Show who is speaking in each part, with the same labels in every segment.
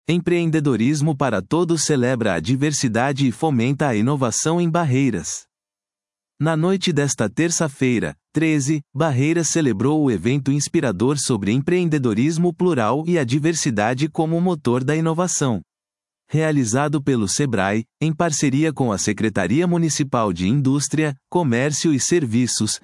Speaker 1: Empreendedorismo para Todos celebra a diversidade e fomenta a inovação em Barreiras. Na noite desta terça-feira, 13, Barreiras celebrou o evento inspirador sobre empreendedorismo plural e a diversidade como motor da inovação. Realizado pelo Sebrae, em parceria com a Secretaria Municipal de Indústria, Comércio e Serviços,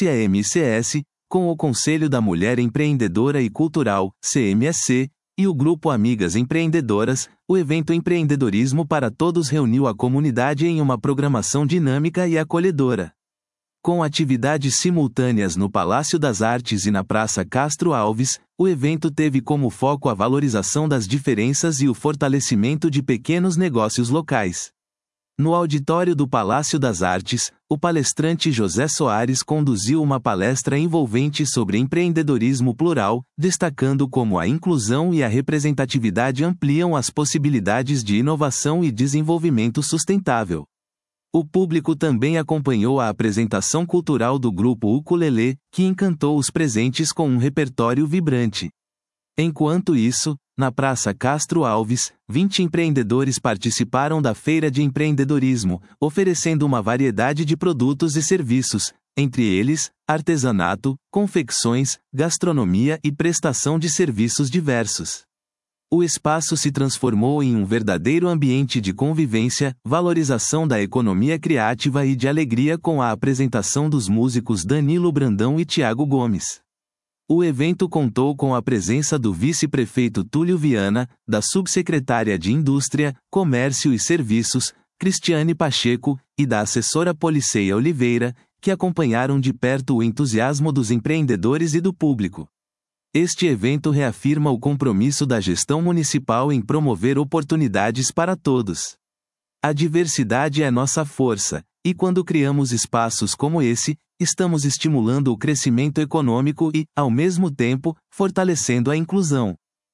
Speaker 1: SAMCS, com o Conselho da Mulher Empreendedora e Cultural, CMSC, e o Grupo Amigas Empreendedoras, o evento Empreendedorismo para Todos reuniu a comunidade em uma programação dinâmica e acolhedora. Com atividades simultâneas no Palácio das Artes e na Praça Castro Alves, o evento teve como foco a valorização das diferenças e o fortalecimento de pequenos negócios locais. No auditório do Palácio das Artes, o palestrante José Soares conduziu uma palestra envolvente sobre empreendedorismo plural, destacando como a inclusão e a representatividade ampliam as possibilidades de inovação e desenvolvimento sustentável. O público também acompanhou a apresentação cultural do grupo Ukulele, que encantou os presentes com um repertório vibrante. Enquanto isso, na Praça Castro Alves, 20 empreendedores participaram da Feira de Empreendedorismo, oferecendo uma variedade de produtos e serviços, entre eles, artesanato, confecções, gastronomia e prestação de serviços diversos. O espaço se transformou em um verdadeiro ambiente de convivência, valorização da economia criativa e de alegria com a apresentação dos músicos Danilo Brandão e Tiago Gomes. O evento contou com a presença do vice-prefeito Túlio Viana, da subsecretária de Indústria, Comércio e Serviços, Cristiane Pacheco, e da assessora Policeia Oliveira, que acompanharam de perto o entusiasmo dos empreendedores e do público. Este evento reafirma o compromisso da gestão municipal em promover oportunidades para todos. A diversidade é nossa força, e quando criamos espaços como esse, estamos estimulando o crescimento econômico e, ao mesmo tempo, fortalecendo a inclusão.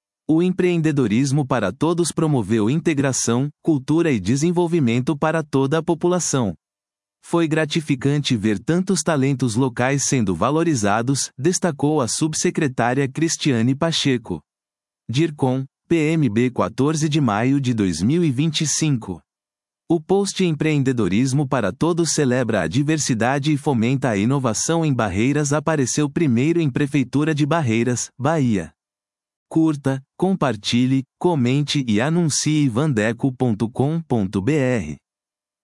Speaker 1: O empreendedorismo para todos promoveu integração, cultura e desenvolvimento para toda a população. Foi gratificante ver tantos talentos locais sendo valorizados, destacou a subsecretária Cristiane Pacheco. DIRCOM, PMB 14 de maio de 2025. O post Empreendedorismo para Todos celebra a diversidade e fomenta a inovação em Barreiras apareceu primeiro em Prefeitura de Barreiras, Bahia. Curta, compartilhe, comente e anuncie vandeco.com.br.